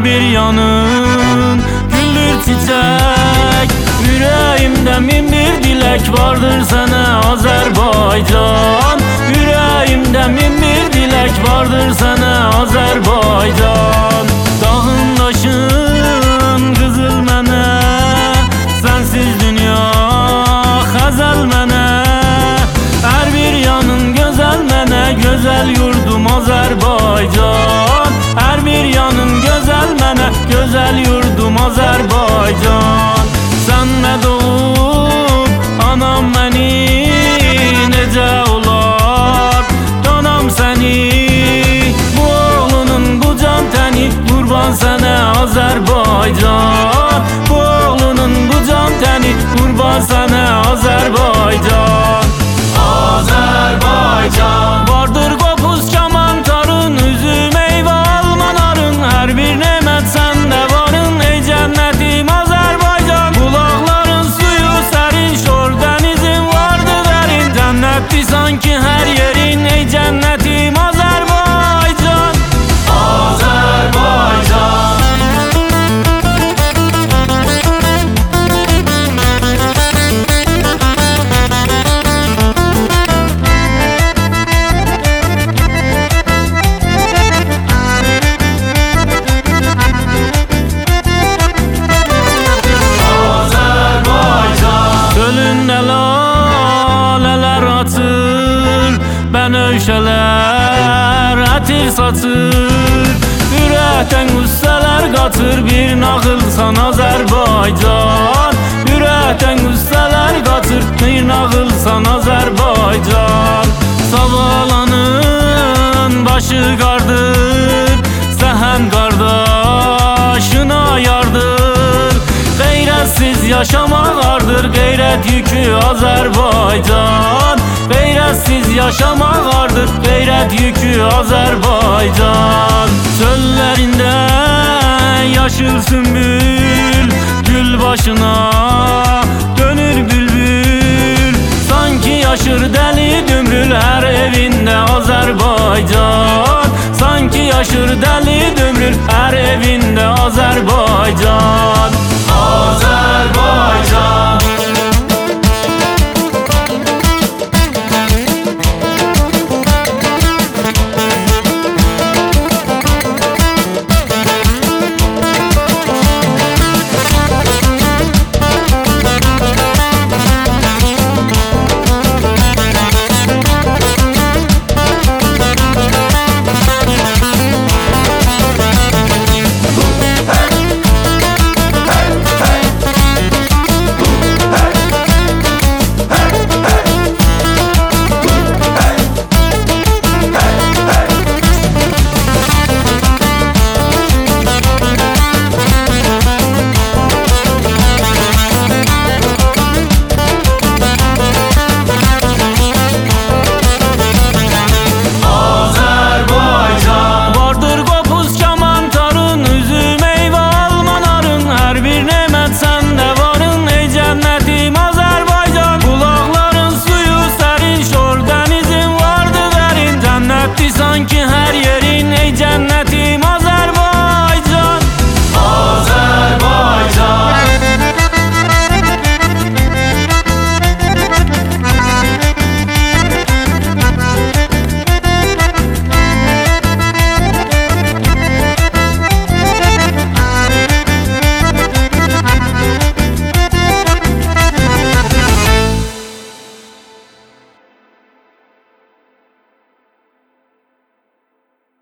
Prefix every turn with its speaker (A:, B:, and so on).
A: bir yanın güldür çiçek. Yüreğimde min bir dilek vardır sana Azerbaycan. Yüreğimde min bir dilek vardır sana Azerbaycan. Dağın taşın kızıl mənə, sensiz dünya xəzəl mənə. Her bir yanın güzel mənə, güzel yurdum Azerbaycan. Her bir yanın güzel mənə, güzel yurdum Azerbaycan. Sen ne doğup anam beni necə olar donam seni. Bu oğlunun bu can teni kurban sana Azerbaycan. Bu oğlunun bu can teni kurban sana Azerbaycan. Azerbaycan. Vardır kopuz kamantarın, üzüm meyve almanarın. Her bir nemet sende varın ey cennetim Azerbaycan. Bulakların suyu serin, şor denizin vardı derin. Cennetti sanki her yerin ey cennetim Azerbaycan. Azerbaycan. Benövşələr ətir saçır, ürəkdən qüssələr qaçır. Bir nağılsan Azərbaycan. Ürəkdən qüssələr qaçır, bir nağılsan Azərbaycan. Savalanın başı qardır, səhən qardaşına yardır. Qeyrətsiz yaşamaq ardır, qeyrət yükü Azərbaycan. Qeyrətsiz yaşamaq ardır, qeyrət yükü Azərbaycan. Çöllərində yaşıl sümbül, gül başına dönür bülbül. Sanki yaşır dəli dümrül hər evində Azərbaycan. Sanki yaşır dəli dümrül hər evində Azərbaycan. Azərbaycan.